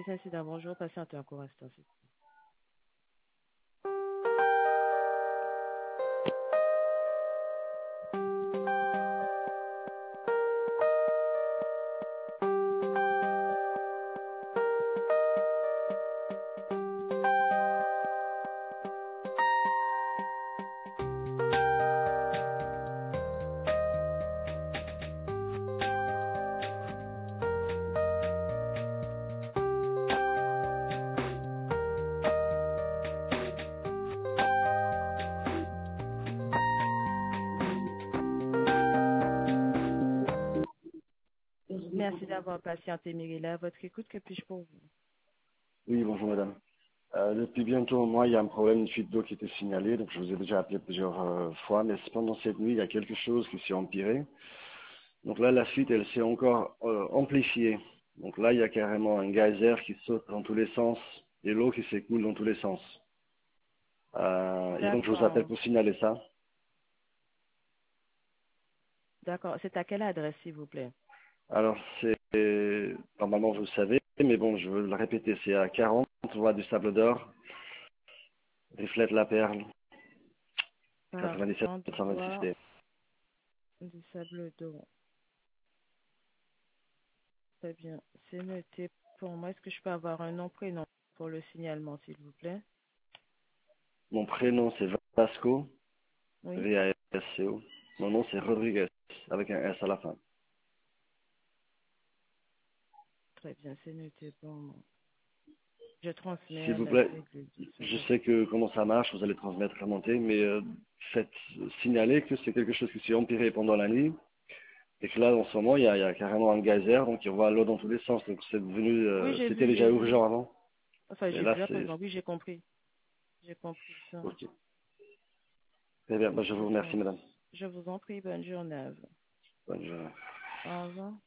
Service incident, bonjour, patientez un court instant. Merci d'avoir patienté, Myrilla. À votre écoute, que puis-je pour vous? Oui, bonjour madame. Depuis bientôt un mois, il y a un problème de fuite d'eau qui était signalé, donc je vous ai déjà appelé plusieurs fois, mais pendant cette nuit, il y a quelque chose qui s'est empiré. Donc là, la fuite, elle s'est encore amplifiée. Donc là, il y a carrément un geyser qui saute dans tous les sens et l'eau qui s'écoule dans tous les sens. Et donc je vous appelle D'accord. pour signaler ça. D'accord. C'est à quelle adresse, s'il vous plaît? Alors normalement vous le savez, mais bon, je veux le répéter, c'est à 40, voie du Sable d'Or, Riflette la Perle, 97 40 voie 126D. du Sable d'Or. Très bien. C'est noté pour moi. Est-ce que je peux avoir un nom, prénom pour le signalement, s'il vous plaît? Mon prénom c'est Vasco, Oui. Vasco. Mon nom c'est Rodriguez, avec un S à la fin. Très bien, c'est noté pour moi. Je transmets S'il à vous la plaît, cellule du je Sable. sais que comment ça marche, vous allez transmettre, remonter, mais faites signaler que c'est quelque chose qui s'est empiré pendant la nuit, et que là, en ce moment, il y a carrément un geyser, donc il envoie l'eau dans tous les sens, donc c'est devenu, Oui, c'était déjà j'ai vu. urgent avant, Enfin, mais j'ai là, vu à c'est, présent. Oui, j'ai compris. J'ai compris ça. ok. Très bien, bah, je Je vous trans... remercie, madame. Je vous en prie, bonne journée à vous. Bonne journée. Au revoir.